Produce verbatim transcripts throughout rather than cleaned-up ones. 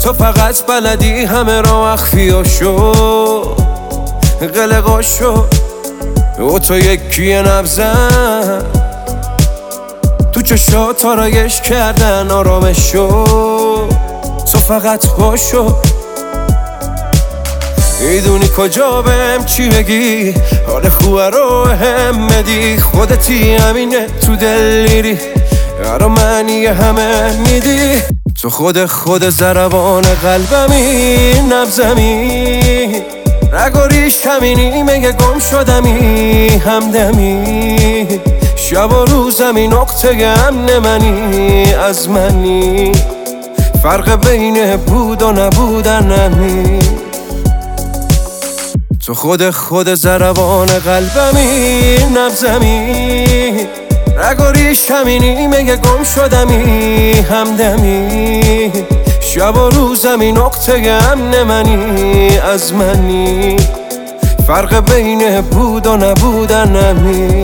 تو فقط بلدی همه را مخفیاشو قلقاشو و تو یکی نبزن تو چشات آرایش کردن آرامشو تو فقط باشو میدونی کجا بهم چی بگی حال خوبه رو هم بدی خودتی همینه تو دل میری یارو معنی همه میدی تو خود خود ضربان قلبمی نبزمی رگ و ریش همینی مگه گم شدمی همدمی شب و روزمی نقطه امن منی از منی فرق بین بود و نبودن نمی تو خود خود ضربان قلبمی نبزمی رگ و ریش همینی مگه گم شدمی همدمی شب و روزمی نقطه امن منی از منی فرق بین بود و نبودن نمی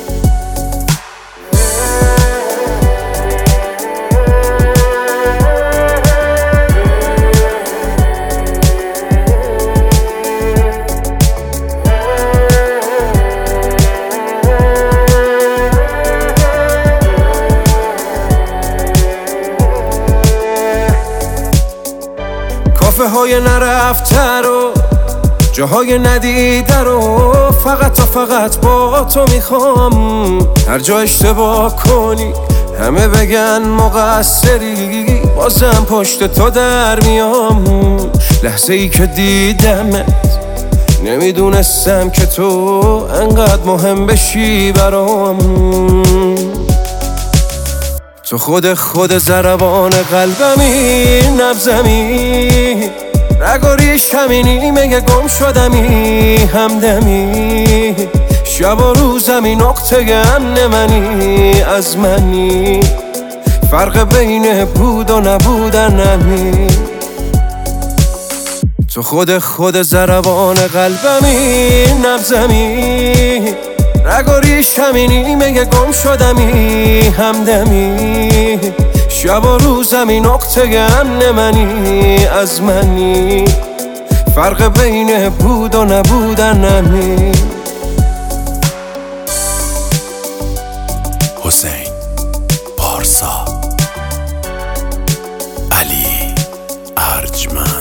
کافه های نرفته رو جاهای ندیده رو فقط تا فقط با تو میخوام هر جا اشتباه کنی همه بگن مقصری بازم پشت تو در میام لحظه ای که دیدمت نمیدونستم که تو انقدر مهم بشی برام تو خود خود ضربان قلبمی نبزمی رگ و ریش همینی مگه گم شدمی همدمی شب و روزمی نقطه امن منی از منی فرق بین بود و نبودن نمی تو خود خود ضربان قلبمی نبزمی رگ و ریش همینی مگه گم شدمی همدمی شب و روزمی نقطه امن منی از منی فرق بین بود و نبودن نمی حسین پارسا علی ارجمند.